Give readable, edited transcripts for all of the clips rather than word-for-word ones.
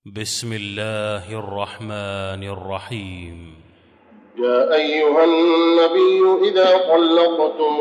بسم الله الرحمن الرحيم. يا أيها النبي إذا طلقتم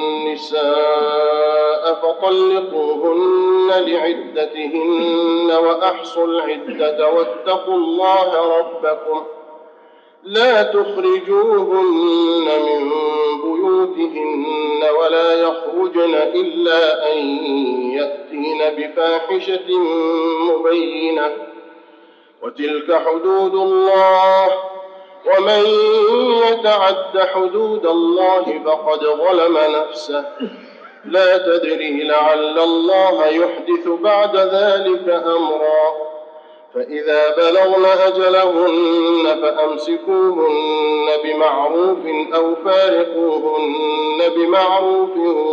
النساء فطلقوهن لعدتهن وأحصوا العدة واتقوا الله ربكم لا تخرجوهن من بيوتهن ولا يخرجن إلا أن يأتين بفاحشة مبينة وتلك حدود الله ومن يتعد حدود الله فقد ظلم نفسه لا تدري لعل الله يحدث بعد ذلك أمرا فإذا بلغن أجلهن فأمسكوهن بمعروف أو فارقوهن بمعروف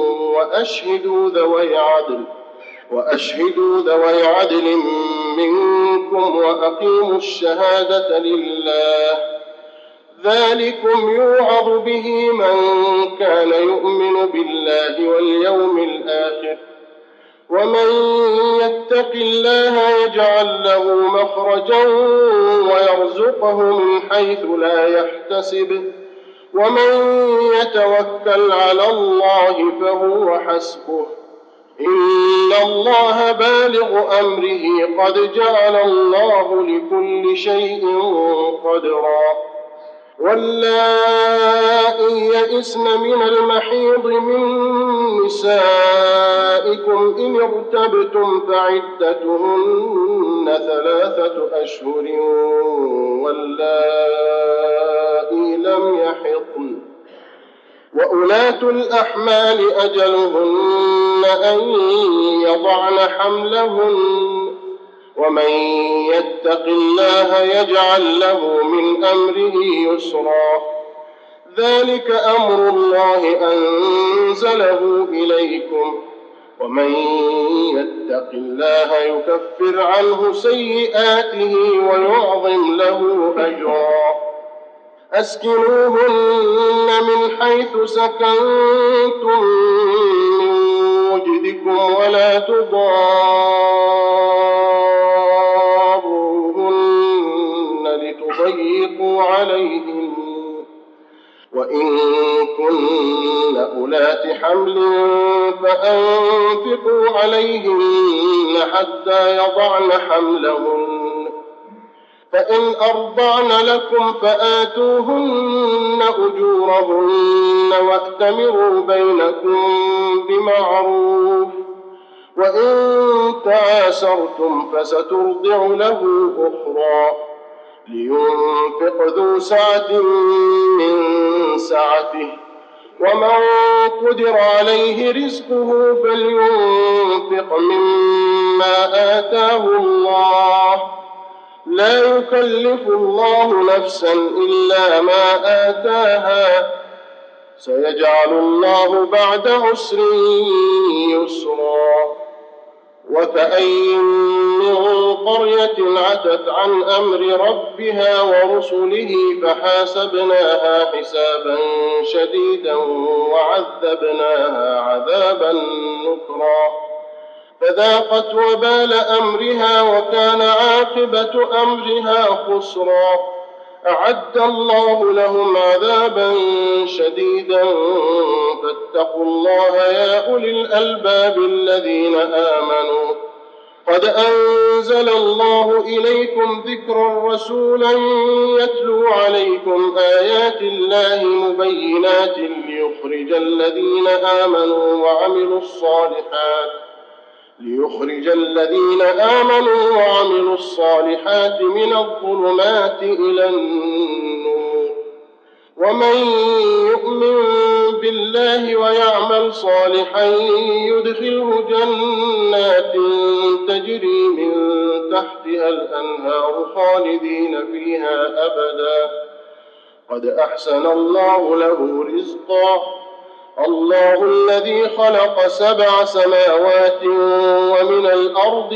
وأشهدوا ذوي عدل منكم وأقيموا الشهادة لله ذلكم يوعظ به من كان يؤمن بالله واليوم الآخر ومن يتق الله يجعل له مخرجا ويرزقه من حيث لا يحتسب ومن يتوكل على الله فهو حسبه إن الله بالغ أمره قد جعل الله لكل شيء قدرا واللائي يئسن من المحيض من نسائكم إن ارتبتم فعدتهن 3 أشهر واللائي لم يحضن وأولاة الأحمال أجلهن أن يضعن حملهن ومن يتق الله يجعل له من أمره يسرا ذلك أمر الله أنزله إليكم ومن يتق الله يكفر عنه سيئاته ويعظم له أجرا أسكنوهن من حيث سكنتم من وجدكم ولا تضاروهن لتضيقوا عليهن وإن كن أولات حمل فأنفقوا عليهن حتى يضعن حملهن فإن أرضعن لكم فآتوهن أجورهن وأتمروا بينكم بمعروف وإن تعاسرتم فسترضع له أخرى لينفق ذو سعة من سعته ومن قدر عليه رزقه فلينفق مما آتاه الله لا يكلف الله نفسا إلا ما آتاها سيجعل الله بعد عسر يسرا وكأين من قرية عتت عن أمر ربها ورسله فحاسبناها حسابا شديدا وعذبناها عذابا نكرا فذاقت وبال أمرها وكان عاقبة أمرها خسرا أعد الله لهم عذابا شديدا فاتقوا الله يا أولي الألباب الذين آمنوا قد أنزل الله إليكم ذكرا رسولا يتلو عليكم آيات الله مبينات ليخرج الذين آمنوا وعملوا الصالحات من الظلمات إلى النور ومن يؤمن بالله ويعمل صالحا يدخله جنات تجري من تحتها الأنهار خالدين فيها أبدا قد أحسن الله له رزقا الله الذي خلق 7 سماوات ومن الأرض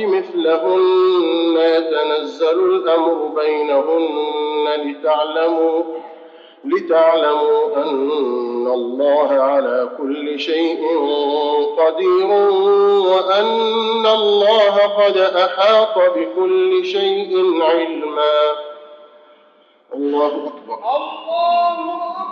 مثلهن يتنزل الأمر بينهن لتعلموا أن الله على كل شيء قدير وأن الله قد أحاط بكل شيء علما. الله أكبر. الله أكبر.